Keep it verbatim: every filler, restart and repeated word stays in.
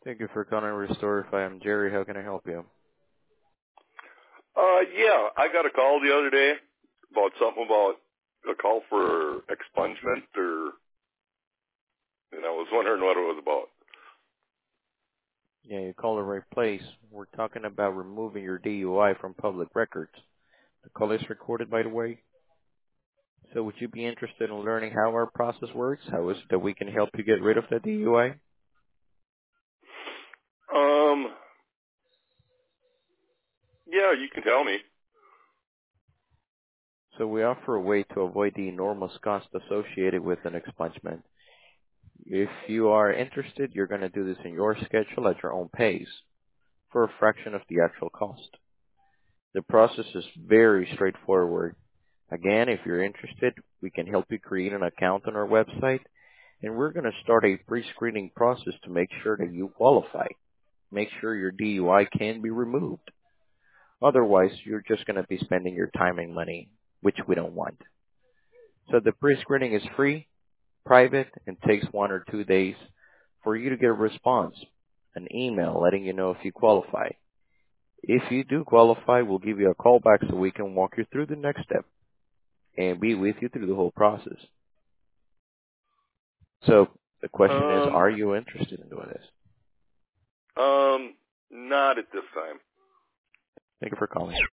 Thank you for calling Restore. If I am Jerry, how can I help you? Uh, yeah, I got a call the other day about something about a call for expungement, or, and I was wondering what it was about. Yeah, you called the right place. We're talking about removing your D U I from public records. The call is recorded, by the way. So would you be interested in learning how our process works? How is it that we can help you get rid of that D U I? Um, yeah, you can tell me. So we offer a way to avoid the enormous cost associated with an expungement. If you are interested, you're going to do this in your schedule at your own pace for a fraction of the actual cost. The process is very straightforward. Again, if you're interested, we can help you create an account on our website, and we're going to start a pre-screening process to make sure that you qualify. Make sure your D U I can be removed. Otherwise, you're just going to be spending your time and money, which we don't want. So the pre-screening is free, private, and takes one or two days for you to get a response, an email letting you know if you qualify. If you do qualify, we'll give you a call back so we can walk you through the next step and be with you through the whole process. So the question is, Um, are you interested in doing this? um, not at this time. Thank you for calling.